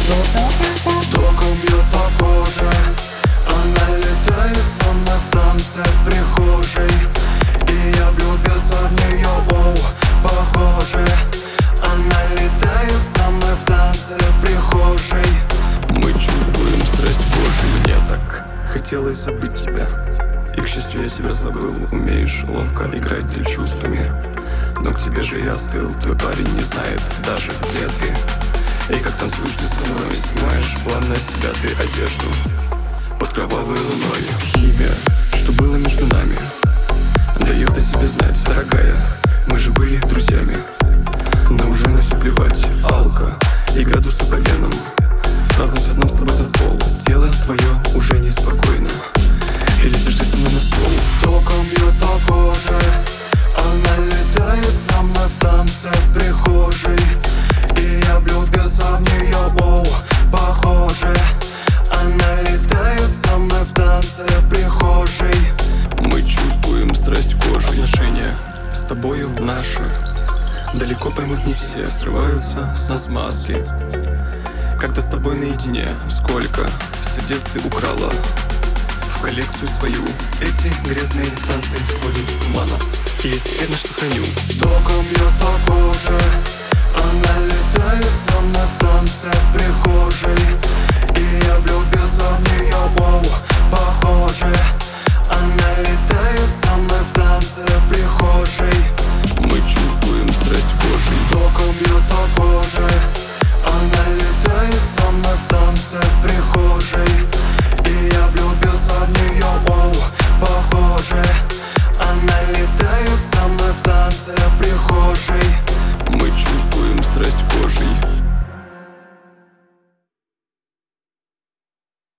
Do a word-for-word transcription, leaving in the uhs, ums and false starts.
Током бьет по коже. Она летает со мной в танце в прихожей, и я влюбился в нее, оу, похоже. Она летает со мной в танце в прихожей. Мы чувствуем страсть в коже. Мне так хотелось забыть тебя, и, к счастью, я тебя забыл. Умеешь ловко играть ты чувствами, но к тебе же я остыл. Твой парень не знает даже, где ты. И как танцуешь ты со мной, снимаешь плавно с себя ты одежду под кровавой луной. Химия, что было между нами, дает о себе знать, дорогая. Мы же были друзьями, но уже на все плевать. Алка и градусы по венам разносят нам с тобой танцпол. Тело твое уже неспокойно, и лезешь ты со мной на стол. Током бьет по коже. Она летает со мной в танце в прихожей, и я влюбился в нее, оу, похоже. Она летает со мной в танце в прихожей. Мы чувствуем страсть в коже. Отношения с тобою наши далеко поймут не все. Срываются с нас маски, когда с тобой наедине. Сколько сердец ты украла в коллекцию свою. Эти грязные танцы сводят с ума нас, и я теперь наш сохраню. Током бьет по коже. Она летает